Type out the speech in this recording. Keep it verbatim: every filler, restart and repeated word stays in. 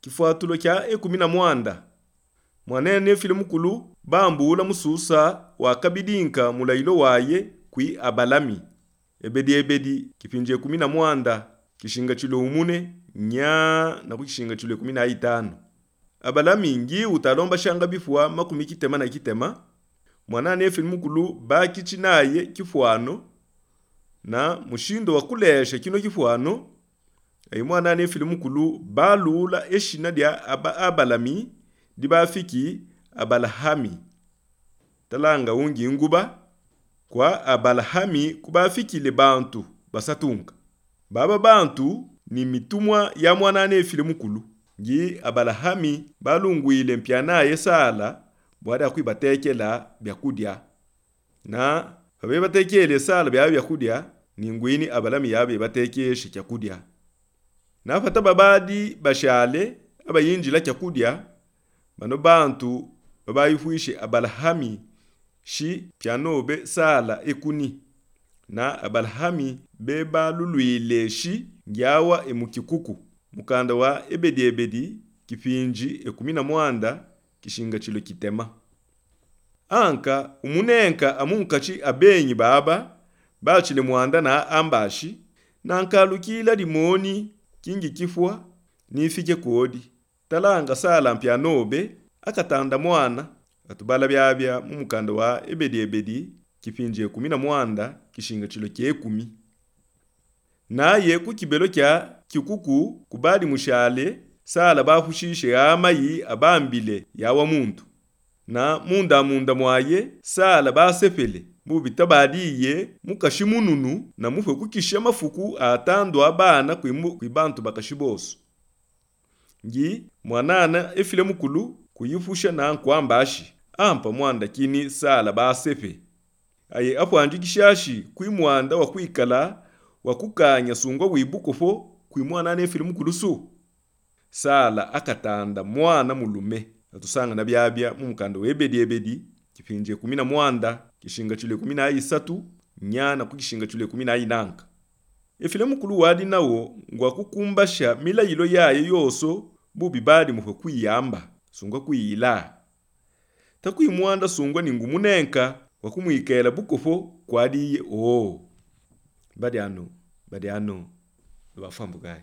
kifuatulo kya ekumi na mwanda. Mwanene efile mukulu bambula mususa wakabidinka mulailo waye kwi Abalami. Ebedi ebedi kipinje ekumi na mwanda kishinga chilo umune nya na kukishinga chilo ekumi na itano. Abalami ngi utalomba shanga bifua makumi kitema na kitema. Mwanane efile mukulu bakichinaye kifuano na mushindo wakulesha kino kifuano. Ay mwanane efile mukulu balula eshina dia aba Abalami dibafiki Abalahami. Talanga ungi nguba kwa Abalahami kubafikile bantu basatunga. Baba bantu ni mitumwa ya mwanane efile mukulu. Ngi Abalahami balunguile mpianaye sala bwada kuibatekela byakudya. Na babe batekele sala bya byakudya ni ngwini Abalami yabe batekeshe kyakudya. Na fata babadi bashale abayinjila kyakudya. Bano bantu babayifuishe Abalahami shi pianobe sala ekuni. Na Abalahami beba luluile shi ngyawa emukikuku. Mukanda wa ebedi ebedi kipinji ekumi na mwanda kishinga chilo kitema. Anka umunenka amunkachi abenyi baba bachile mwanda na ambashi na ankalukila limoni kingi kifua nifike kodi. Talanga sala mpianobe akatanda mwana atubala byabya mumukanda wa ebedi ebedi kipinje ekumi na mwanda kishinga chilo kyekumi. Naye kukibelo kya kikuku kubali mushale sala bafushishe amayi abambile yawa muntu. Na munda munda mwaye sala basefele mubita badiye mukashimununu na mufwe kukisha mafuku atando abana kwibantu bakashiboso. Ngi mwanana efile mukulu kuyifusha na nkwambashi ampa mwanda kini sala basefe. Aye apo anjikishashi kwi mwanda wa kuikala wa kukanya sungwa wibukofo kwi mwanana efile mukulu su. Sala akatanda mwana mulume. Atusanga na byabya mumukanda webedi ebedi kipinje kumi na mwanda kishinga chile kumi na isatu nyana kukishinga chile kumi na inanka. Efile mukulu wadi nawo ngwa kukumbasha mila yilo yaye yoso bubi badi mufe kwiyamba sungwa kwiyila. Takui mwanda sungwa ni ngumunenka wakumuikela bukofo kwadiye oo. Badi ano, badi ano, wafambu gai.